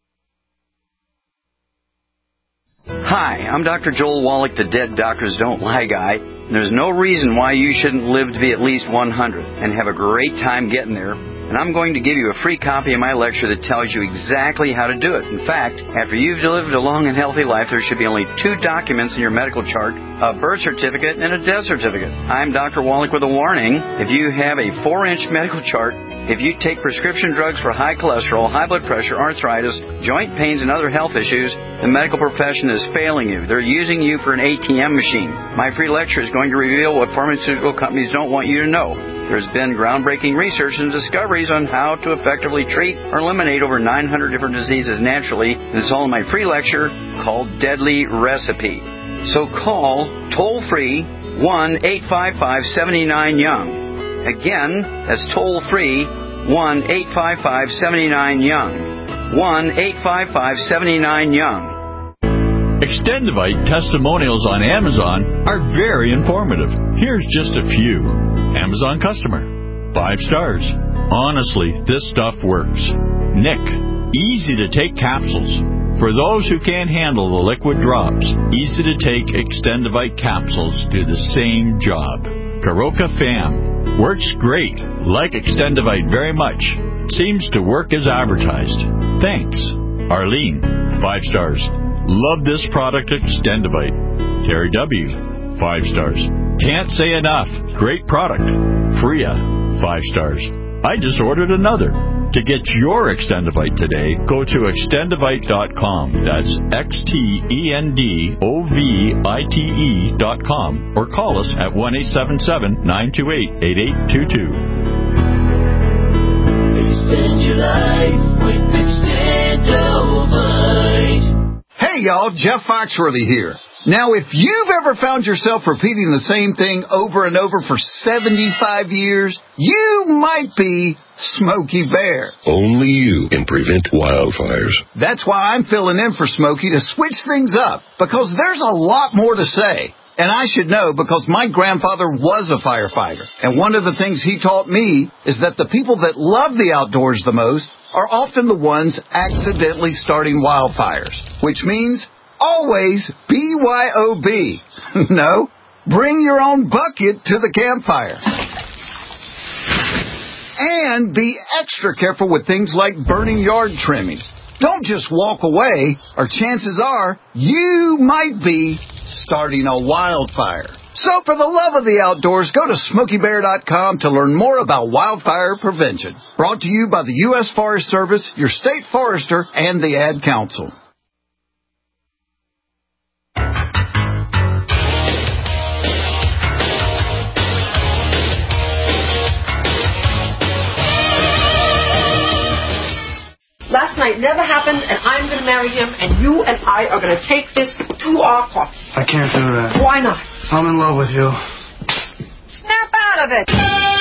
Hi, I'm Doctor Joel Wallach, the Dead Doctors Don't Lie guy. And there's no reason why you shouldn't live to be at least one hundred and have a great time getting there. and I'm going to give you a free copy of my lecture that tells you exactly how to do it. In fact, after you've lived a long and healthy life, there should be only two documents in your medical chart, a birth certificate and a death certificate. I'm Doctor Wallach with a warning. If you have a four-inch medical chart, if you take prescription drugs for high cholesterol, high blood pressure, arthritis, joint pains, and other health issues, the medical profession is failing you. They're using you for an A T M machine. My free lecture is going to reveal what pharmaceutical companies don't want you to know. There's been groundbreaking research and discoveries on how to effectively treat or eliminate over nine hundred different diseases naturally, and it's all in my free lecture called Deadly Recipe. So call toll-free one eight five five, seven nine, young. Again, that's toll-free one eight five five, seven nine, young. one eight five five, seven nine, young. Extendivite testimonials on Amazon are very informative. Here's just a few. Amazon customer. Five stars. Honestly, this stuff works. Nick. Easy to take capsules. For those who can't handle the liquid drops, easy to take Extendivite capsules do the same job. Karoka Fam. Works great. Like Extendivite very much. Seems to work as advertised. Thanks. Arlene. Five stars. Love this product, Extendivite. Terry W. Five stars. Can't say enough. Great product. Freya. Five stars. I just ordered another. To get your Extendivite today, go to extendivite dot com. That's X T E N D O V I T E dot com. Or call us at one eight seven seven, nine two eight, eight eight two two. Extend your life with Extendivite. Hey y'all, Jeff Foxworthy here. Now, if you've ever found yourself repeating the same thing over and over for seventy-five years, you might be Smokey Bear. Only you can prevent wildfires. That's why I'm filling in for Smokey to switch things up, because there's a lot more to say. And I should know because my grandfather was a firefighter. And one of the things he taught me is that the people that love the outdoors the most are often the ones accidentally starting wildfires, which means always B Y O B. No, bring your own bucket to the campfire. And be extra careful with things like burning yard trimmings. Don't just walk away, or chances are you might be starting a wildfire. So for the love of the outdoors, go to smokey bear dot com to learn more about wildfire prevention. Brought to you by the U S Forest Service, your state forester, and the Ad Council. Last night never happened, and I'm going to marry him, and you and I are going to take this to our coffee. I can't do that. Why not? I'm in love with you. Snap out of it!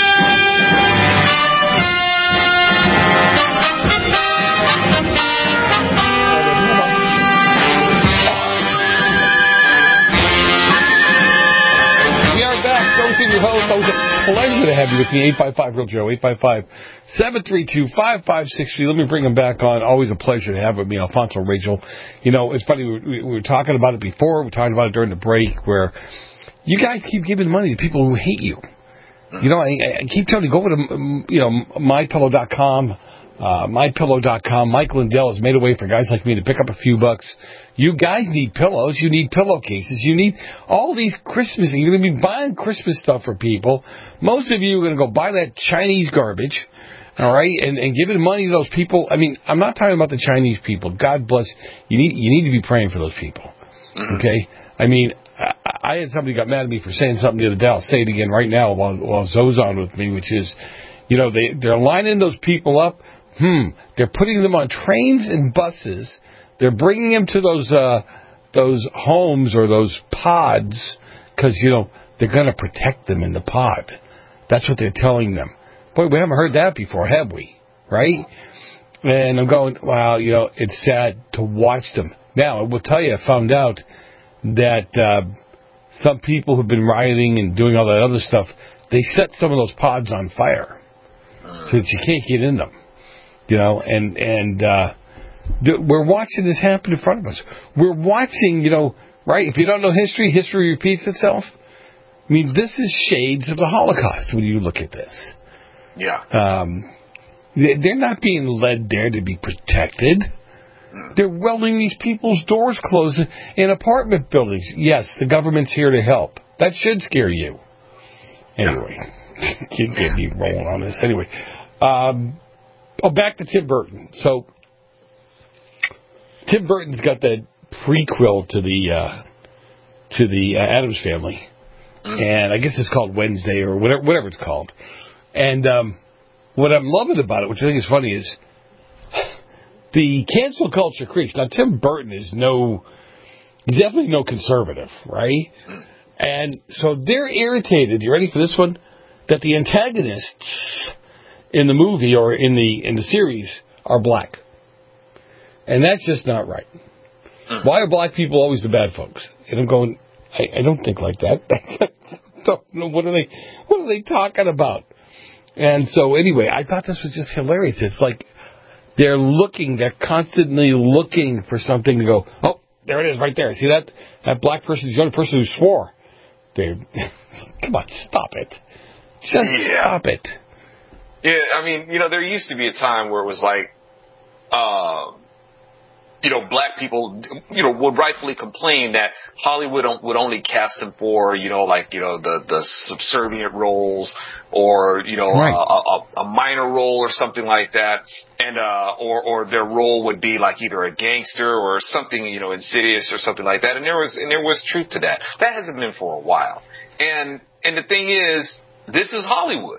We are back. Don't see your host. Always a pleasure to have you with me. eight five five real Joe. eight five five, seven three two, five five six three. Let me bring him back on. Always a pleasure to have with me, Alfonso Rachel. You know, it's funny. We, we, we were talking about it before. We were talking about it during the break where you guys keep giving money to people who hate you. You know, I, I keep telling you, go over to, you know, my pillow dot com. Uh, my pillow dot com. Mike Lindell has made a way for guys like me to pick up a few bucks. You guys need pillows. You need pillowcases. You need all these Christmas. You're going to be buying Christmas stuff for people. Most of you are going to go buy that Chinese garbage, all right, and, and giving money to those people. I mean, I'm not talking about the Chinese people. God bless. You need you need to be praying for those people, okay? I mean, I, I had somebody got mad at me for saying something the other day. I'll say it again right now while, while Zoe's on with me, which is, you know, they, they're lining those people up. Hmm. They're putting them on trains and buses. They're bringing them to those uh, those homes or those pods because, you know, they're going to protect them in the pod. That's what they're telling them. Boy, we haven't heard that before, have we? Right? And I'm going, wow, you know, it's sad to watch them. Now, I will tell you, I found out that uh, some people who've been rioting and doing all that other stuff, they set some of those pods on fire so that you can't get in them. You know, and, and, uh, th- we're watching this happen in front of us. We're watching, you know, right? If you don't know history, history repeats itself. I mean, this is shades of the Holocaust when you look at this. Yeah. Um, They're not being led there to be protected. They're welding these people's doors closed in apartment buildings. Yes, the government's here to help. That should scare you. Anyway, can't get me rolling on this. Anyway, um, oh, back to Tim Burton. So, Tim Burton's got that prequel to the uh, to the uh, Addams Family, and I guess it's called Wednesday or whatever, whatever it's called. And um, what I'm loving about it, which I think is funny, is the cancel culture creeps. Now, Tim Burton is no, he's definitely no conservative, right? And so they're irritated. You ready for this one? That the antagonists in the movie or in the in the series are black, and that's just not right. Why are black people always the bad folks? And I'm going, I, I don't think like that. Don't know, what are they? What are they talking about? And so anyway, I thought this was just hilarious. It's like they're looking, they're constantly looking for something to go, oh, there it is right there. See that? That black person is the only person who swore. They, come on, stop it. Just yeah. stop it. Yeah, I mean, you know, there used to be a time where it was like, uh, you know, black people, you know, would rightfully complain that Hollywood would only cast them for, you know, like, you know, the, the subservient roles or, you know, right. a, a, a minor role or something like that. And, uh, or, or their role would be like either a gangster or something, you know, insidious or something like that. And there was, and there was truth to that. That hasn't been for a while. And, and the thing is, this is Hollywood.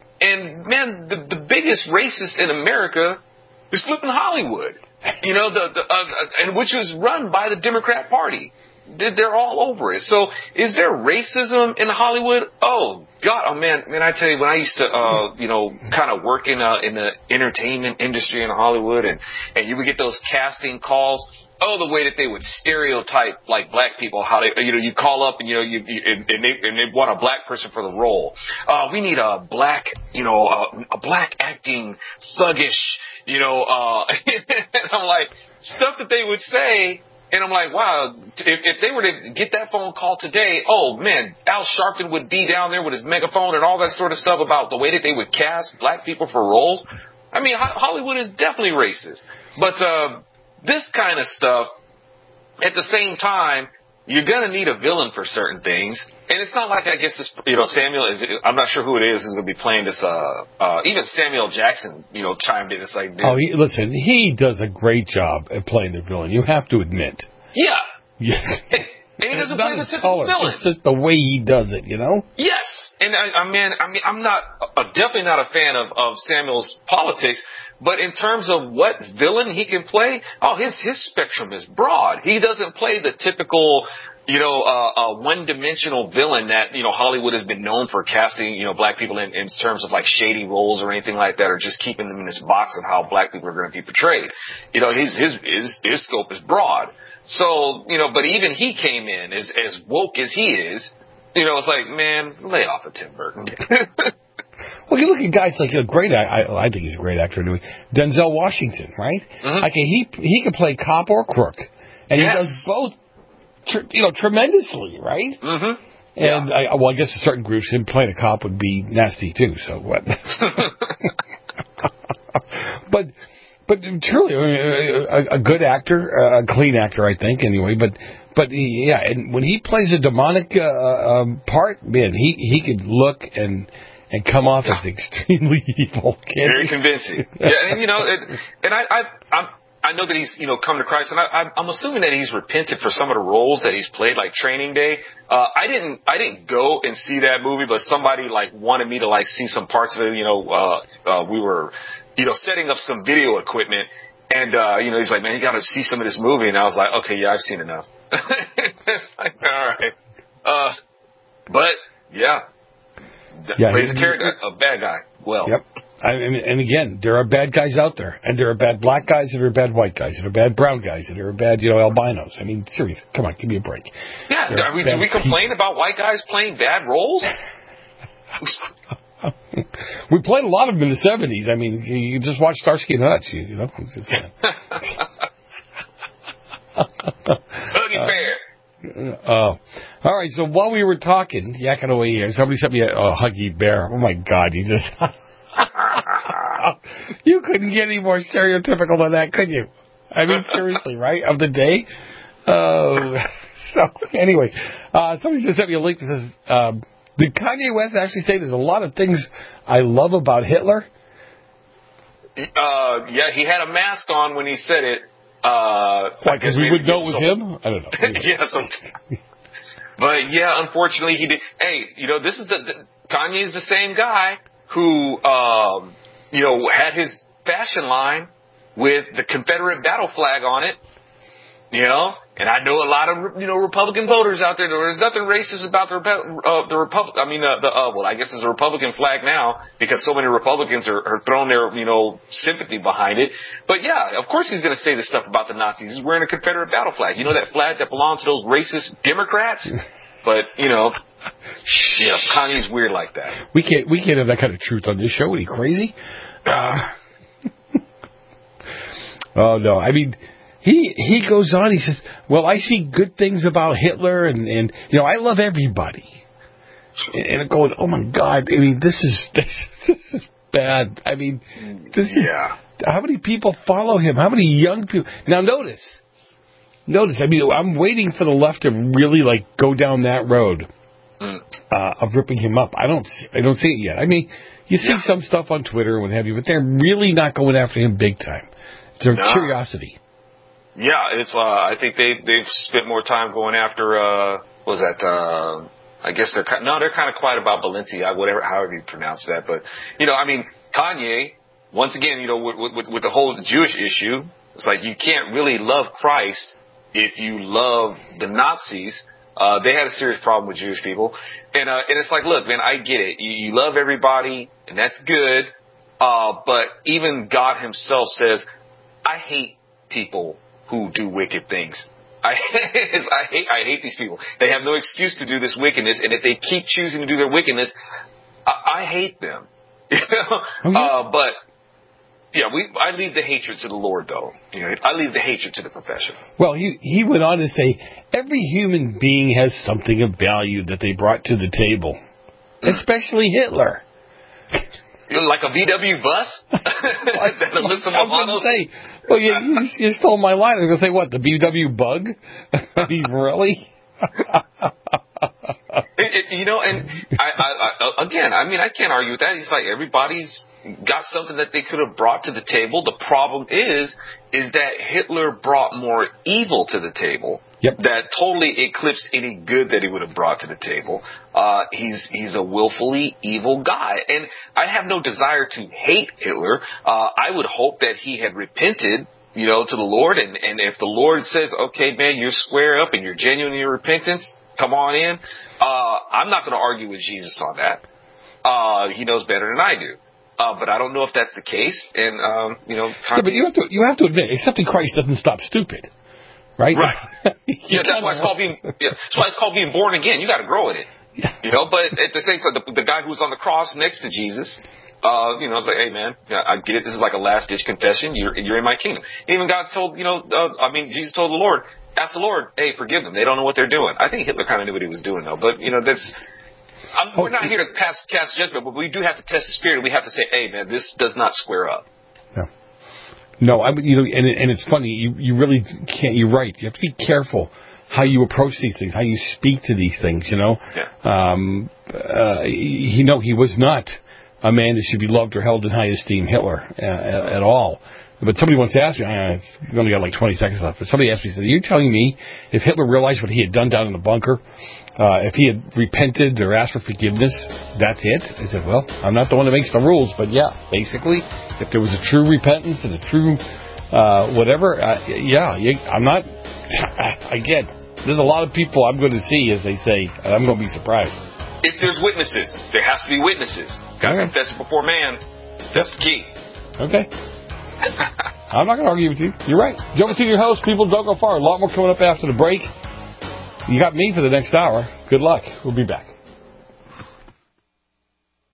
And man, the, the biggest racist in America is flipping Hollywood. You know, the, the uh, and which was run by the Democrat Party. They're all over it. So, is there racism in Hollywood? Oh God, oh man, man! I tell you, when I used to, uh, you know, kind of work in uh, in the entertainment industry in Hollywood, and and you would get those casting calls. Oh, the way that they would stereotype like black people, how they, you know, you call up and you know, you, you and, and they and they want a black person for the role. Uh, we need a black, you know, uh, a black acting thuggish, you know. Uh, and I'm like, stuff that they would say, and I'm like, wow, if, if they were to get that phone call today, oh man, Al Sharpton would be down there with his megaphone and all that sort of stuff about the way that they would cast black people for roles. I mean, Hollywood is definitely racist, but. uh This kind of stuff, at the same time, you're going to need a villain for certain things. And it's not like, I guess, this, you know, Samuel is, I'm not sure who it is who's going to be playing this, uh, uh, even Samuel Jackson, you know, chimed in. It's like, dude. Oh, he, listen, he does a great job at playing the villain. You have to admit. Yeah. Yeah. And he doesn't play the typical villain. It's just the way he does it, you know? Yes. And I, I mean, I mean, I'm not, uh, definitely not a fan of, of Samuel's politics. But in terms of what villain he can play, oh, his his spectrum is broad. He doesn't play the typical, you know, uh, uh, one-dimensional villain that, you know, Hollywood has been known for casting, you know, black people in, in terms of like shady roles or anything like that, or just keeping them in this box of how black people are going to be portrayed. You know, his his his, his scope is broad. So, you know, but even he came in as as woke as he is. You know, it's like, man, lay off of Tim Burton. Well, you look at guys like a great. I, I think he's a great actor anyway. Denzel Washington, right? Mm-hmm. Like he he can play cop or crook, and yes. he does both. Tr- you know, tremendously, right? Mm-hmm. And yeah. I, well, I guess in certain groups, him playing a cop would be nasty too. So what? but but truly, I mean, a, a good actor, a clean actor, I think. Anyway, but. But he, yeah, and when he plays a demonic uh, um, part, man, he he could look and and come off as extremely evil. Very he? convincing. Yeah, and you know, it, and I I I'm, I know that he's you know come to Christ, and I, I'm assuming that he's repented for some of the roles that he's played, like Training Day. Uh, I didn't I didn't go and see that movie, but somebody like wanted me to like see some parts of it. You know, uh, uh, we were you know setting up some video equipment. And, uh, you know, he's like, man, you got to see some of this movie. And I was like, okay, yeah, I've seen enough. It's like, all right. Uh, but, yeah. yeah plays a character, a bad guy. Well. Yep. I, and, and again, there are bad guys out there. And there are bad black guys, and there are bad white guys, and there are bad brown guys, and there are bad, you know, albinos. I mean, seriously, come on, give me a break. Yeah. Are we, do we complain people. about white guys playing bad roles? We played a lot of them in the seventies. I mean, you just watch Starsky and Hutch, you, you know. It's just, uh, Huggy Bear. Oh, uh, all right. So while we were talking, yakking away here, somebody sent me a oh, Huggy Bear. Oh my God, you just. You couldn't get any more stereotypical than that, could you? I mean, seriously, right? Of the day? Uh, so, anyway, uh, somebody just sent me a link that says, um, did Kanye West actually say there's a lot of things I love about Hitler? Uh, yeah, he had a mask on when he said it. Uh, Why, because we would know it was him? I don't know. yeah, so, but yeah, unfortunately he did. Hey, you know, this is the, the Kanye's the same guy who, um, you know, had his fashion line with the Confederate battle flag on it. You know, and I know a lot of, you know, Republican voters out there. There's nothing racist about the uh, the Republic. I mean, uh, the uh, well, I guess it's a Republican flag now because so many Republicans are, are throwing their, you know, sympathy behind it. But yeah, of course he's going to say this stuff about the Nazis. He's wearing a Confederate battle flag. You know, that flag that belongs to those racist Democrats. But you know, yeah, Kanye's weird like that. We can't we can't have that kind of truth on this show. Are you crazy? Uh, oh no, I mean. He he goes on, he says, well, I see good things about Hitler, and, and you know, I love everybody. And I'm going, oh, my God, I mean, this is this, this is bad. I mean, this yeah. is, how many people follow him? How many young people? Now, notice, notice, I mean, I'm waiting for the left to really, like, go down that road uh, of ripping him up. I don't, I don't see it yet. I mean, you see yeah. some stuff on Twitter and what have you, but they're really not going after him big time. It's a no. curiosity. Yeah, it's. Uh, I think they they've spent more time going after. Uh, what was that? Uh, I guess they're no, they're kind of quiet about Balenciaga, whatever, however you pronounce that. But you know, I mean, Kanye. Once again, you know, with, with, with the whole Jewish issue, it's like you can't really love Christ if you love the Nazis. Uh, they had a serious problem with Jewish people, and uh, and it's like, look, man, I get it. You, you love everybody, and that's good. Uh, but even God Himself says, I hate people who do wicked things. I, I hate I hate these people. They have no excuse to do this wickedness, and if they keep choosing to do their wickedness, I, I hate them. You know? Mm-hmm. Uh, but yeah, we I leave the hatred to the Lord, though. You know, I leave the hatred to the profession. Well, he he went on to say, every human being has something of value that they brought to the table, mm. especially Hitler. Like a V W bus? Like that Alyssa I was going to say, well, you, you, you stole my line. I was going to say, what, the B W bug? I mean, really? it, it, you know, and I, I, I, again, I mean, I can't argue with that. It's like everybody's got something that they could have brought to the table. The problem is, is that Hitler brought more evil to the table. Yep. That totally eclipsed any good that he would have brought to the table. Uh, he's he's a willfully evil guy. And I have no desire to hate Hitler. Uh, I would hope that he had repented, you know, to the Lord. And, and if the Lord says, okay, man, you're square up and you're genuine in your repentance, come on in. Uh, I'm not going to argue with Jesus on that. Uh, he knows better than I do. Uh, but I don't know if that's the case. And, um, you know, yeah, but you have to, you have to admit, accepting Christ doesn't stop stupid. Right? Right. yeah, that's why it's called being. Yeah, that's why it's called being born again. You got to grow in it. Yeah. You know, but at the same time, the, the guy who was on the cross next to Jesus, uh, you know, it's like, hey man, I get it. This is like a last ditch confession. You're you're in my kingdom. Even God told, you know, uh, I mean, Jesus told the Lord, ask the Lord, hey, forgive them. They don't know what they're doing. I think Hitler kind of knew what he was doing though. But you know, that's. I'm, we're not here to pass cast judgment, but we do have to test the spirit. We have to say, hey man, this does not square up. Yeah. No, I you know, and and it's funny. You you really can't. You're right. You have to be careful how you approach these things, how you speak to these things. You know, yeah. um, uh, he no, he was not a man that should be loved or held in high esteem, Hitler, uh, at, at all. But somebody wants to ask me. I've only got like twenty seconds left. But somebody asked me, said, "Are you telling me if Hitler realized what he had done down in the bunker, uh, if he had repented or asked for forgiveness, that's it?" I said, "Well, I'm not the one that makes the rules, but yeah, basically, if there was a true repentance and a true uh, whatever, uh, yeah, you, I'm not. Again, there's a lot of people I'm going to see, as they say, and I'm going to be surprised. If there's witnesses, there has to be witnesses. Got to okay. confess it before man. That's the key. Okay." I'm not going to argue with you. You're right. Joe to your host. People don't go far. A lot more coming up after the break. You got me for the next hour. Good luck. We'll be back.